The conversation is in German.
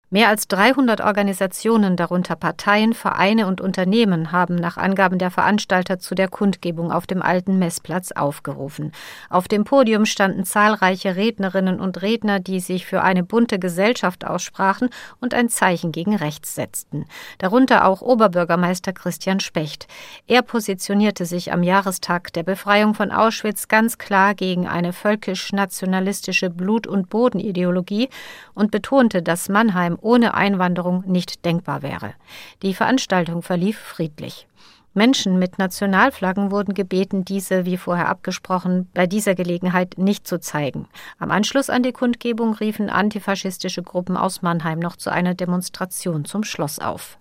Mehr als 300 Organisationen, darunter Parteien, Vereine und Unternehmen, haben nach Angaben der Veranstalter zu der Kundgebung auf dem Alten Messplatz aufgerufen. Auf dem Podium standen zahlreiche Rednerinnen und Redner, die sich für eine bunte Gesellschaft aussprachen und ein Zeichen gegen rechts setzten. Darunter auch Oberbürgermeister Christian Specht. Er positionierte sich am Jahrestag der Befreiung von Auschwitz ganz klar gegen eine völkisch-nationalistische Blut- und Bodenideologie und betonte, dass Mannheim ohne Einwanderung nicht denkbar wäre. Die Veranstaltung verlief friedlich. Menschen mit Nationalflaggen wurden gebeten, diese, wie vorher abgesprochen, bei dieser Gelegenheit nicht zu zeigen. Am Anschluss an die Kundgebung riefen antifaschistische Gruppen aus Mannheim noch zu einer Demonstration zum Schloss auf.